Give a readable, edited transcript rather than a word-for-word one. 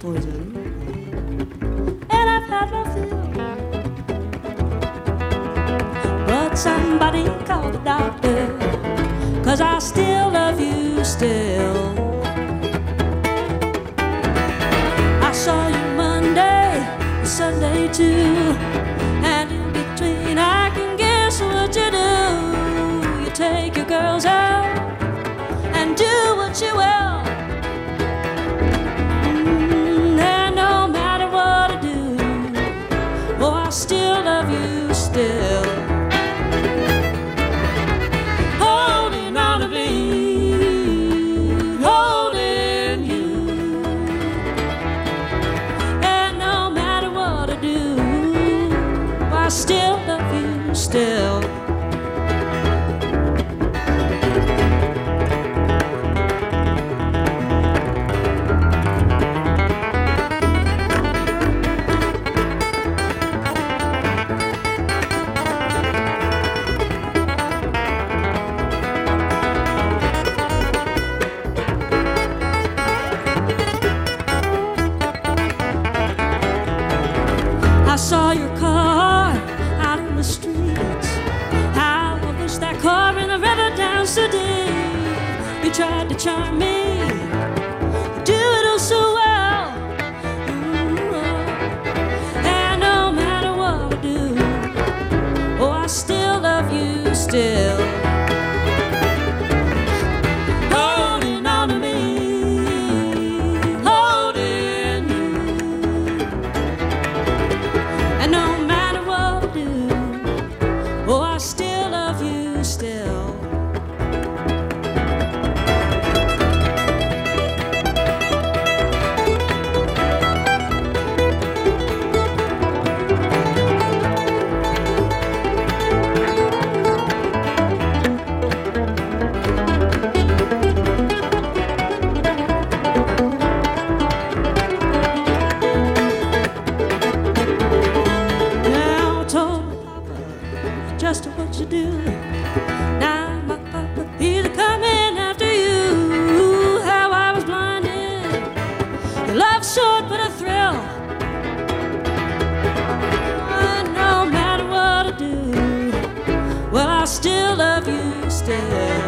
poison, and I've had my fill. But somebody call the doctor, 'cause I still love you still. I saw you Monday, Sunday too, and in between I can guess what you do. You take your girls out and do what you will. And no matter what I do, oh, I still love you still. Holding on to me, holding you. And no matter what I do, I still love you still. I saw your car out in the streets. How I wish that car in the river down so deep. You tried to charm me, do it all so well. And no matter what I do, oh, I still love you still. Holding on to me, holding you. And no matter what I do, oh, I still love you still. Now I told my papa just what you do. Now my papa, he's coming after you. How I was blinded, your love short but a thrill. And no matter what I do, well, I still love you still.